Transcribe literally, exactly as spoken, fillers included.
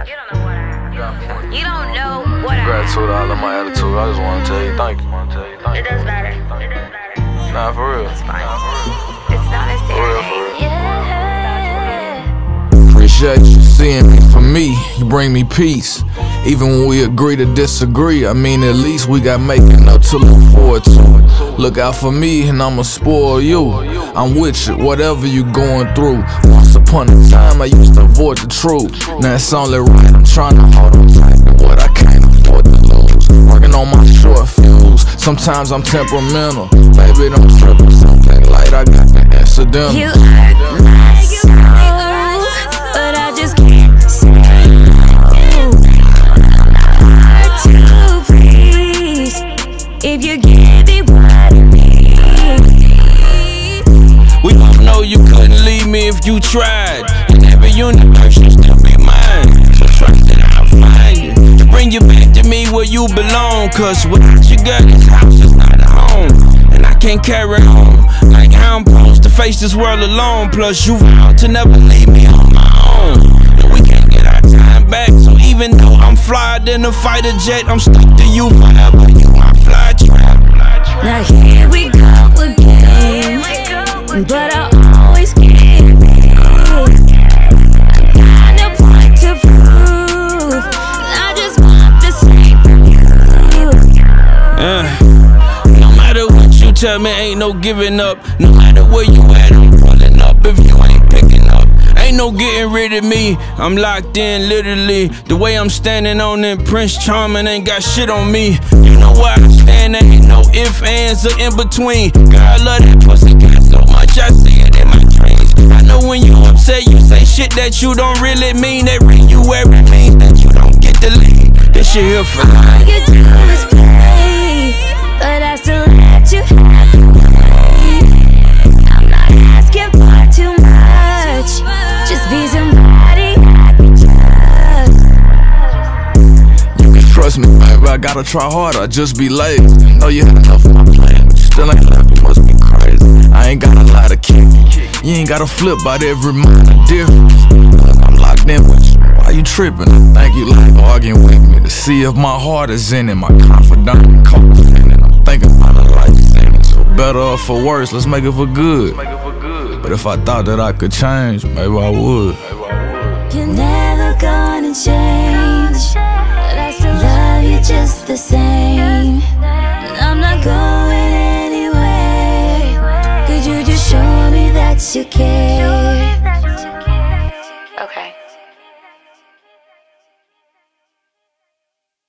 You don't know what I have. You don't know what I have. Gratitude, I love my attitude. I just wanna tell you thank you. It does matter. It does matter. Nah, for real. It's fine. Nah, for real. It's not a For real, for real. Yeah. Appreciate you seeing me for me, you bring me peace. Even when we agree to disagree, I mean at least we got making up to look forward to. Look out for me and I'ma spoil you. I'm with you, whatever you going through. Once upon a time I used to avoid the truth. Now it's only right, I'm trying to hold on tight to what I can't afford to lose. Working on my short fuse, sometimes I'm temperamental. Baby don't trip on something light, I got the incidental. You hurt my soul, but I just can't say hard to please. If you give me what I need. We both know you couldn't leave me if you tried. In every universe you still be mine. So trust that I'll find you to bring you back to me where you belong. Cause without you girl, this house is not a home. And I can't carry on like how I'm supposed to face this world alone. Plus you vowed to never leave me on my own. And we can't get our time back. So even though I'm flyer than a fighter jet, I'm stuck to you forever. You my fly trap. Now here we go again, but I always give in. Got no point to prove, I just want the same from you. Uh, no matter what you tell me, ain't no giving up. No matter where you at, I'm pulling up. If you ain't picking up, ain't no getting rid of me. I'm locked in, literally. The way I'm standing on them Prince Charming ain't got shit on me. You know where I stand, there ain't no ifs, ands, or in between. Girl, I love that pussy cat so much, I see it in my dreams. I know when you upset, you say shit that you don't really mean. That ring you wear it means that you don't get the lead. This shit here for life. All you do is play, but I still let you have your way. I'm not asking for too much, just be somebody I can trust. You can trust me, baby, I gotta try harder, I just be lazy. Know you had enough of my plan, but you still ain't left, you must be crazy. I ain't got a lot of kick, you ain't gotta flip out every minor difference. I'm locked in with you, why you tripping? I think you like arguing with me to see if my heart is in it. My confidant and co-defendant, I'm thinking about a life sentence. For better or for worse, let's make it for good. But if I thought that I could change, maybe I would. You're never gonna change, but I still love you just the same. And I'm not going anywhere. Could you just show me that you care?